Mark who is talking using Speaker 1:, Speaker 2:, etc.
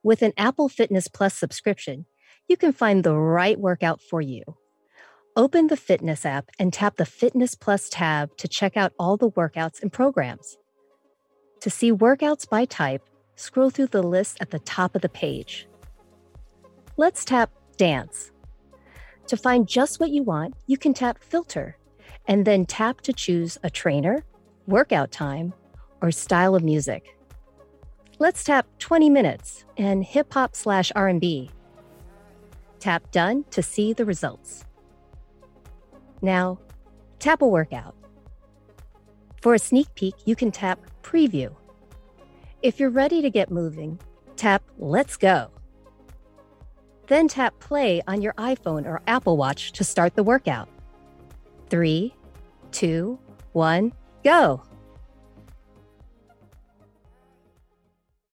Speaker 1: With an Apple Fitness Plus subscription, you can find the right workout for you. Open the Fitness app and tap the Fitness Plus tab to check out all the workouts and programs. To see workouts by type, scroll through the list at the top of the page. Let's tap Dance. To find just what you want, you can tap Filter, and then tap to choose a trainer, workout time, or style of music. Let's tap 20 minutes and hip-hop/R&B. Tap Done to see the results. Now, tap a workout. For a sneak peek, you can tap Preview. If you're ready to get moving, tap Let's Go. Then tap Play on your iPhone or Apple Watch to start the workout. 3, 2, 1, go!